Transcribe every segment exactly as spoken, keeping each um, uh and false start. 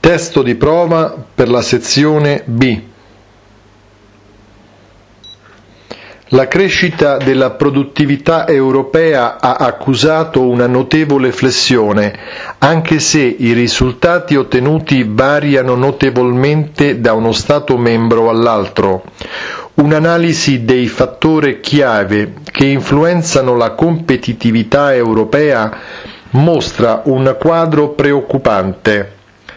Testo di prova per la sezione B. La crescita della produttività europea ha accusato una notevole flessione, anche se i risultati ottenuti variano notevolmente da uno Stato membro all'altro. Un'analisi dei fattori chiave che influenzano la competitività europea mostra un quadro preoccupante.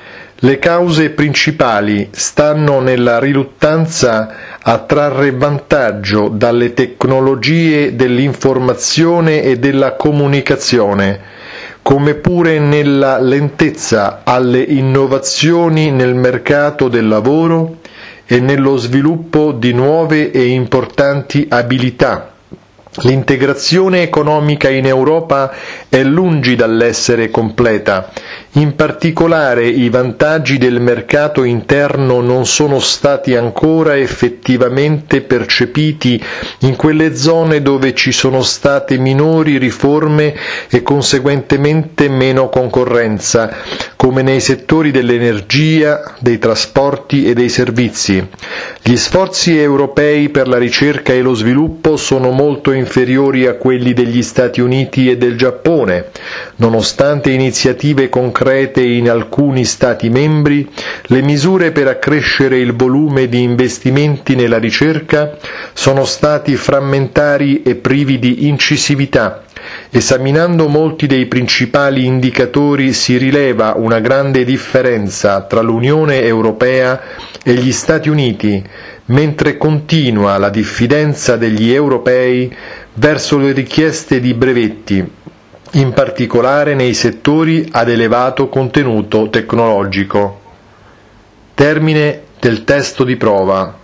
Le cause principali stanno nella riluttanza a trarre vantaggio dalle tecnologie dell'informazione e della comunicazione, come pure nella lentezza alle innovazioni nel mercato del lavoro e nello sviluppo di nuove e importanti abilità. L'integrazione economica in Europa è lungi dall'essere completa. In particolare i vantaggi del mercato interno non sono stati ancora effettivamente percepiti in quelle zone dove ci sono state minori riforme e conseguentemente meno concorrenza, come nei settori dell'energia, dei trasporti e dei servizi. Gli sforzi europei per la ricerca e lo sviluppo sono molto inferiori a quelli degli Stati Uniti e del Giappone. Nonostante iniziative concrete in alcuni Stati membri, le misure per accrescere il volume di investimenti nella ricerca sono stati frammentari e privi di incisività. Esaminando molti dei principali indicatori si rileva una grande differenza tra l'Unione Europea e gli Stati Uniti, mentre continua la diffidenza degli europei verso le richieste di brevetti, in particolare nei settori ad elevato contenuto tecnologico. Termine del testo di prova.